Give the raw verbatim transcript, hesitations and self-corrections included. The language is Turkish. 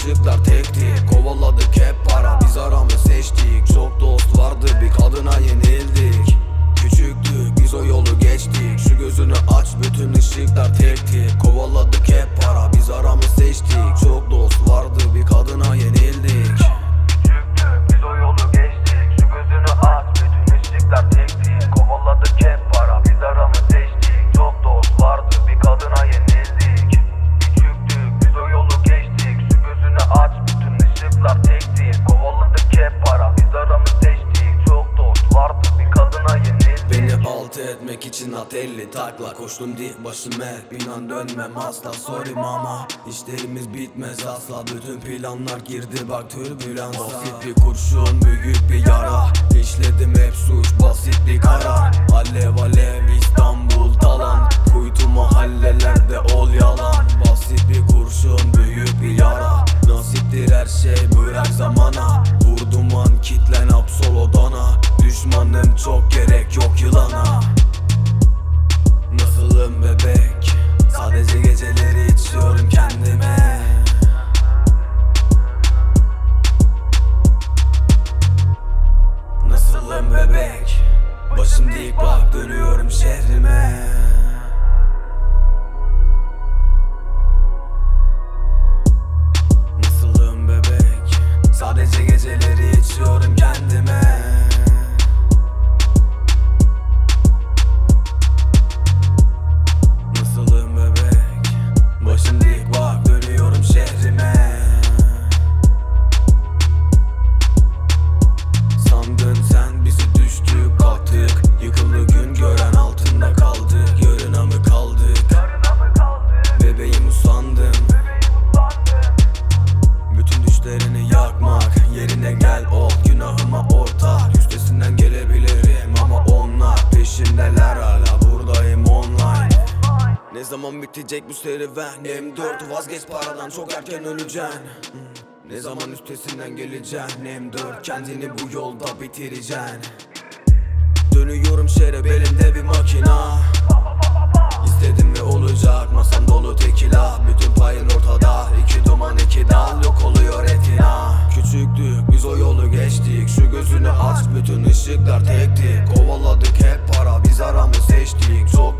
ışıklar tekti. Kovaladık hep para, biz aramı seçtik. Çok dost vardı, bir kadına yenildik. Küçüktük, biz o yolu geçtik. Şu gözünü aç, bütün ışıklar tekti. Kovaladık hep para, biz aramı seçtik. Çok dost vardı, bir kadına yenildik. Küçüktük, biz o yolu geçtik. Şu gözünü aç, bütün ışıklar tekti. Kovaladık hep para, biz aramı seçtik. Çok dost vardı, bir kadına yenildik. Küçüktük, biz o yolu geçtik. Şu gözünü aç, bütün ışıklar tekti. Kovaladık hep para, biz aramı seçtik. Çok dost vardı, bir kadına yenildik. Beni alt etmek için at elli takla. Koştum dik başım hep, inan dönmem asla. Sorry mama, işlerimiz bitmez asla. Bütün planlar girdi bak türbülansa. Basit bir kurşun, büyük bir yara. İşledim hep suç, basit bir karar. Alev alev İstanbul talan. Kuytu mahallelerde ol yalan. Basit bir kurşun, büyük bir yara. Nasiptir her şey, bırak zamana. Vurdum an kitlen absol odana. Düşmanım çok, gerek yok yılana. Nasılım bebek? Sadece geceleri içiyorum kendime. Nasılım bebek? Başım dik bak, dönüyorum şehrime. Nasılım bebek? Sadece geceleri içiyorum kendime. Nasılım bebek? Başım dik bak, dönüyorum şehrime. Sandın sen bizi düştük kalktık. Yıkıldı gün gören altında kaldık. Yarına mı kaldık? Bebeğim usandım. Bütün düşlerini yakmak yerine gel ol, günahıma ortak. Üstesinden gelebilirim ama onlar peşimdeler, hala buradayım online. Ne zaman bitecek bu serüven? M dört vazgeç paradan, çok erken öleceksin. Ne zaman üstesinden geleceksin? M dört kendini bu yolda bitireceksin. Dönüyorum şeref, elimde bir makina. İstedim ve olacak, masam dolu tekila. Bütün payın ortada, iki duman iki dal, yok oluyor retina. Küçüktük, biz o yolu geçtik. Şu gözünü aç, bütün ışıklar tekti. Kovaladık hep para, biz aramı seçtik. Çok